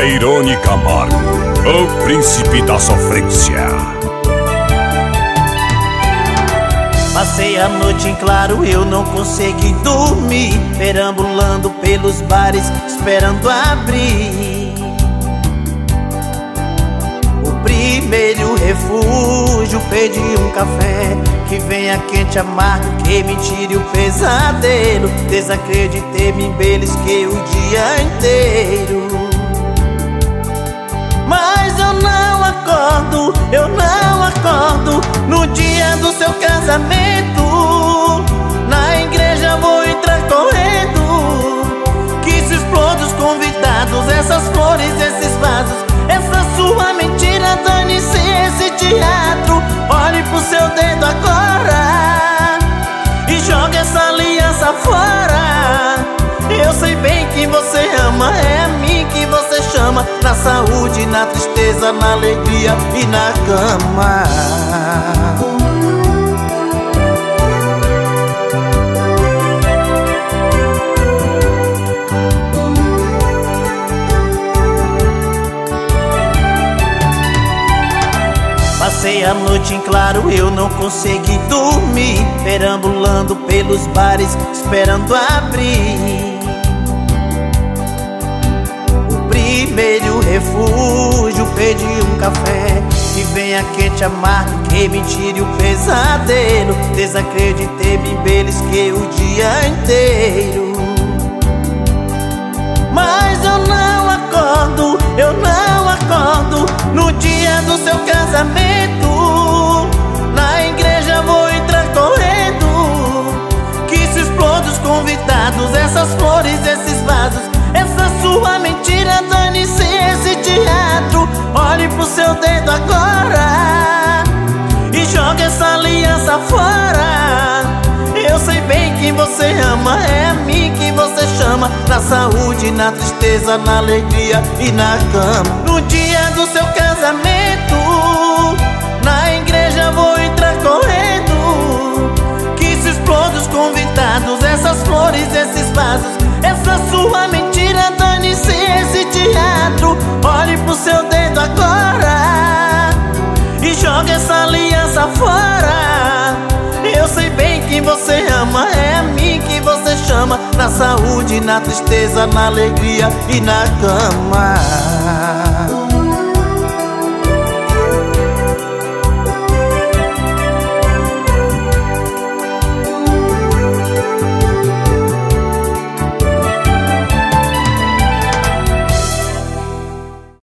Tairone Camargo, o príncipe da sofrência. Passei a noite em claro, eu não consegui dormir, perambulando pelos bares, esperando abrir o primeiro refúgio. Pedi um café que venha quente, amargo, que me tire o pesadelo. Desacreditei, me belisquei o dia inteiro, mas eu não acordo, eu não acordo no dia do seu casamento. Na igreja vou entrar correndo, que se explode os convidados, essas flores, esses vasos, essa sua mentira, dane-se esse teatro. Olhe pro seu dedo agora e joga essa aliança fora. Eu sei bem que você ama, é a mim que você chama, na saúde, na tristeza, na alegria e na cama. Passei a noite em claro, eu não consegui dormir, perambulando pelos bares, esperando abrir o primeiro refúgio. Pedi um café que venha quente, amargo, que me tire o pesadelo. Desacreditei, me belisquei o dia inteiro, mas eu não acordo, eu não acordo no dia do seu casamento. Na igreja vou entrar correndo, que se explode os convidados, essas flores, esses vasos, essa sua mentira, dane-se esse teatro. Olhe pro seu dedo agora e joga essa aliança fora. Eu sei bem que você ama, é a mim que você chama, na saúde, na tristeza, na alegria e na cama. No dia do seu casamento, na igreja vou entrar correndo, que se explode os convidados, essas flores, esses vasos, essa sua mentira, dane-se esse teatro. Olhe pro seu dedo agora e joga essa aliança fora. Eu sei bem que você ama, é a mim que você chama, na saúde, na tristeza, na alegria e na cama.